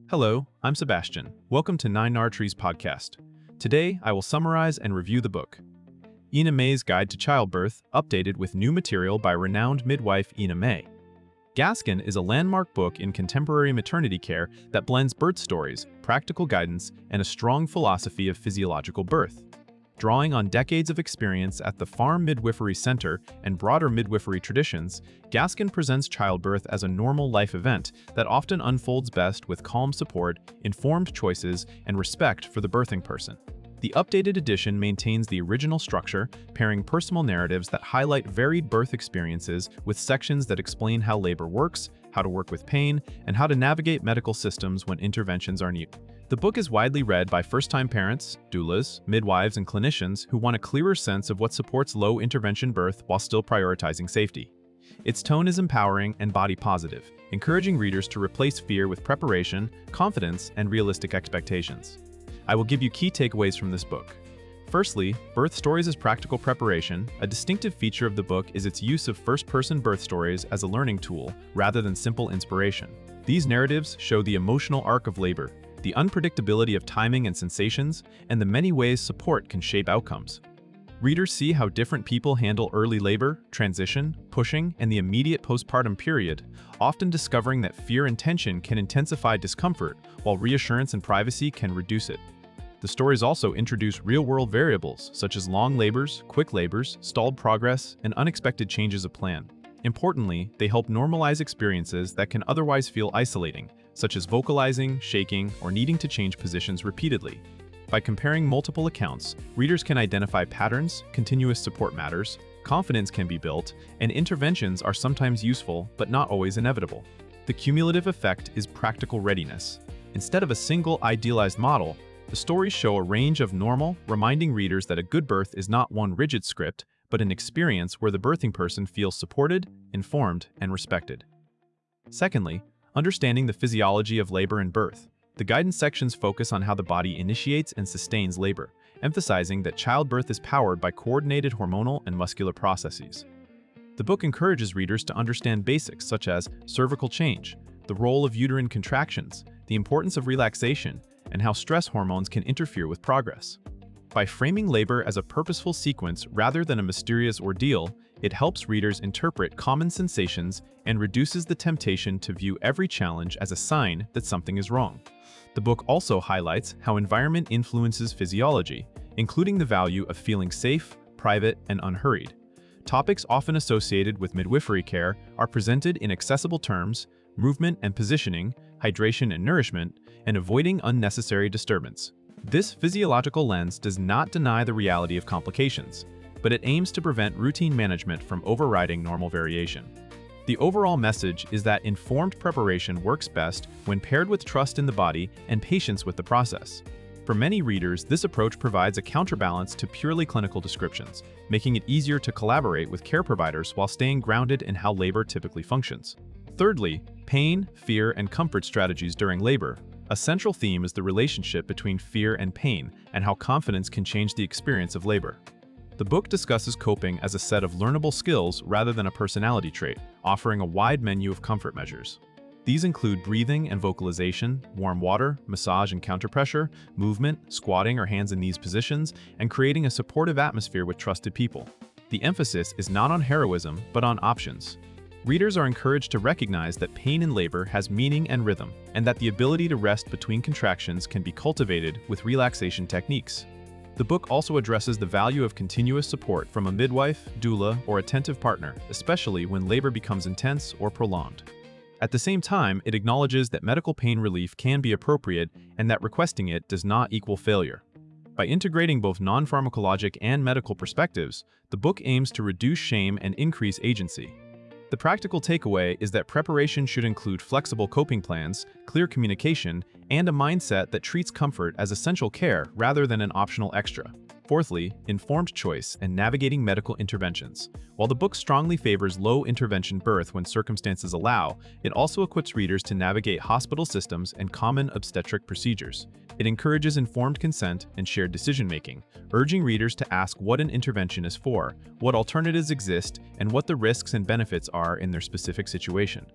Hello, I'm Sebastian. Welcome to Nine Nar Trees podcast. Today, I will summarize and review the book, Ina May's Guide to Childbirth, updated with new material by renowned midwife Ina May. Gaskin is a landmark book in contemporary maternity care that blends birth stories, practical guidance, and a strong philosophy of physiological birth. Drawing on decades of experience at the Farm Midwifery Center and broader midwifery traditions, Gaskin presents childbirth as a normal life event that often unfolds best with calm support, informed choices, and respect for the birthing person. The updated edition maintains the original structure, pairing personal narratives that highlight varied birth experiences with sections that explain how labor works, how to work with pain, and how to navigate medical systems when interventions are needed. The book is widely read by first-time parents, doulas, midwives, and clinicians who want a clearer sense of what supports low-intervention birth while still prioritizing safety. Its tone is empowering and body-positive, encouraging readers to replace fear with preparation, confidence, and realistic expectations. I will give you key takeaways from this book. Firstly, birth stories as practical preparation. A distinctive feature of the book is its use of first-person birth stories as a learning tool rather than simple inspiration. These narratives show the emotional arc of labor, the unpredictability of timing and sensations, and the many ways support can shape outcomes. Readers see how different people handle early labor, transition, pushing, and the immediate postpartum period, often discovering that fear and tension can intensify discomfort, while reassurance and privacy can reduce it. The stories also introduce real-world variables, such as long labors, quick labors, stalled progress, and unexpected changes of plan. Importantly, they help normalize experiences that can otherwise feel isolating, such as vocalizing, shaking, or needing to change positions repeatedly. By comparing multiple accounts, readers can identify patterns, continuous support matters, confidence can be built, and interventions are sometimes useful but not always inevitable. The cumulative effect is practical readiness. Instead of a single idealized model, the stories show a range of normal, reminding readers that a good birth is not one rigid script, but an experience where the birthing person feels supported, informed, and respected. Secondly, understanding the physiology of labor and birth. The guidance sections focus on how the body initiates and sustains labor, emphasizing that childbirth is powered by coordinated hormonal and muscular processes. The book encourages readers to understand basics such as cervical change, the role of uterine contractions, the importance of relaxation, and how stress hormones can interfere with progress. By framing labor as a purposeful sequence rather than a mysterious ordeal, it helps readers interpret common sensations and reduces the temptation to view every challenge as a sign that something is wrong. The book also highlights how environment influences physiology, including the value of feeling safe, private, and unhurried. Topics often associated with midwifery care are presented in accessible terms: movement and positioning, hydration and nourishment, and avoiding unnecessary disturbance. This physiological lens does not deny the reality of complications, but it aims to prevent routine management from overriding normal variation. The overall message is that informed preparation works best when paired with trust in the body and patience with the process. For many readers, this approach provides a counterbalance to purely clinical descriptions, making it easier to collaborate with care providers while staying grounded in how labor typically functions. Thirdly, pain, fear, and comfort strategies during labor. A central theme is the relationship between fear and pain and how confidence can change the experience of labor. The book discusses coping as a set of learnable skills rather than a personality trait, offering a wide menu of comfort measures. These include breathing and vocalization, warm water, massage and counterpressure, movement, squatting or hands in these positions, and creating a supportive atmosphere with trusted people. The emphasis is not on heroism, but on options. Readers are encouraged to recognize that pain in labor has meaning and rhythm, and that the ability to rest between contractions can be cultivated with relaxation techniques. The book also addresses the value of continuous support from a midwife, doula, or attentive partner, especially when labor becomes intense or prolonged. At the same time, it acknowledges that medical pain relief can be appropriate and that requesting it does not equal failure. By integrating both non-pharmacologic and medical perspectives, the book aims to reduce shame and increase agency. The practical takeaway is that preparation should include flexible coping plans, clear communication, and a mindset that treats comfort as essential care rather than an optional extra. Fourthly, informed choice and navigating medical interventions. While the book strongly favors low-intervention birth when circumstances allow, it also equips readers to navigate hospital systems and common obstetric procedures. It encourages informed consent and shared decision-making, urging readers to ask what an intervention is for, what alternatives exist, and what the risks and benefits are in their specific situation.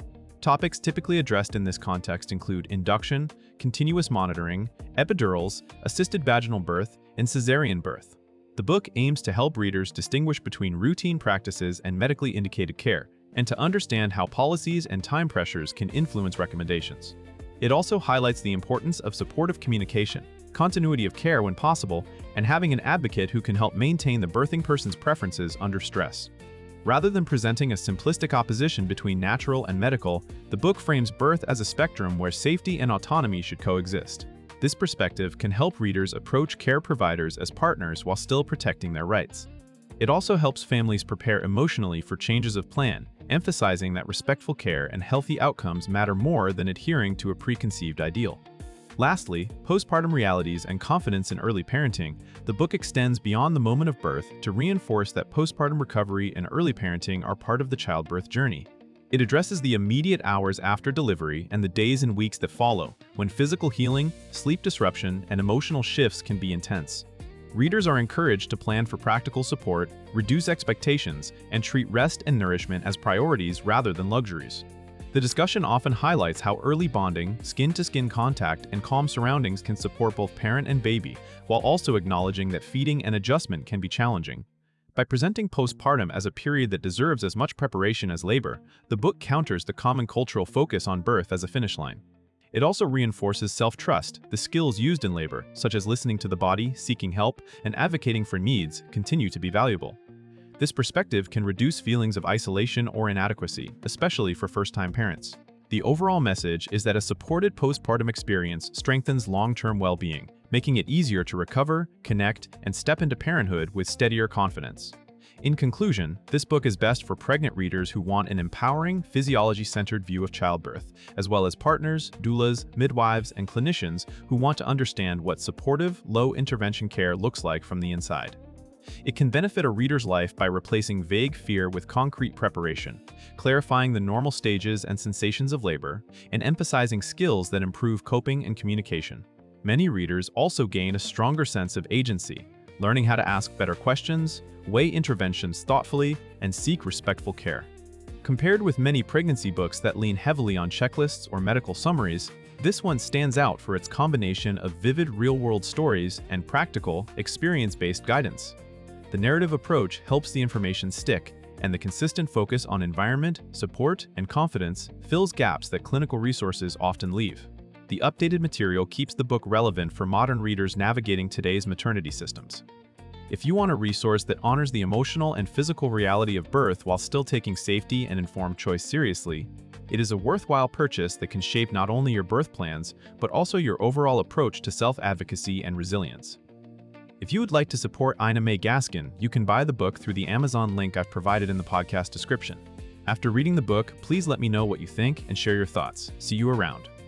Topics typically addressed in this context include induction, continuous monitoring, epidurals, assisted vaginal birth, and cesarean birth. The book aims to help readers distinguish between routine practices and medically indicated care, and to understand how policies and time pressures can influence recommendations. It also highlights the importance of supportive communication, continuity of care when possible, and having an advocate who can help maintain the birthing person's preferences under stress. Rather than presenting a simplistic opposition between natural and medical, the book frames birth as a spectrum where safety and autonomy should coexist. This perspective can help readers approach care providers as partners while still protecting their rights. It also helps families prepare emotionally for changes of plan, emphasizing that respectful care and healthy outcomes matter more than adhering to a preconceived ideal. Lastly, postpartum realities and confidence in early parenting, the book extends beyond the moment of birth to reinforce that postpartum recovery and early parenting are part of the childbirth journey. It addresses the immediate hours after delivery and the days and weeks that follow, when physical healing, sleep disruption, and emotional shifts can be intense. Readers are encouraged to plan for practical support, reduce expectations, and treat rest and nourishment as priorities rather than luxuries. The discussion often highlights how early bonding, skin-to-skin contact, and calm surroundings can support both parent and baby, while also acknowledging that feeding and adjustment can be challenging. By presenting postpartum as a period that deserves as much preparation as labor, the book counters the common cultural focus on birth as a finish line. It also reinforces self-trust. The skills used in labor, such as listening to the body, seeking help, and advocating for needs, continue to be valuable. This perspective can reduce feelings of isolation or inadequacy, especially for first-time parents. The overall message is that a supported postpartum experience strengthens long-term well-being, making it easier to recover, connect, and step into parenthood with steadier confidence. In conclusion, this book is best for pregnant readers who want an empowering, physiology-centered view of childbirth, as well as partners, doulas, midwives, and clinicians who want to understand what supportive, low-intervention care looks like from the inside. It can benefit a reader's life by replacing vague fear with concrete preparation, clarifying the normal stages and sensations of labor, and emphasizing skills that improve coping and communication. Many readers also gain a stronger sense of agency, learning how to ask better questions, weigh interventions thoughtfully, and seek respectful care. Compared with many pregnancy books that lean heavily on checklists or medical summaries, this one stands out for its combination of vivid real-world stories and practical, experience-based guidance. The narrative approach helps the information stick, and the consistent focus on environment, support, and confidence fills gaps that clinical resources often leave. The updated material keeps the book relevant for modern readers navigating today's maternity systems. If you want a resource that honors the emotional and physical reality of birth while still taking safety and informed choice seriously, it is a worthwhile purchase that can shape not only your birth plans, but also your overall approach to self-advocacy and resilience. If you would like to support Ina May Gaskin, you can buy the book through the Amazon link I've provided in the podcast description. After reading the book, please let me know what you think and share your thoughts. See you around.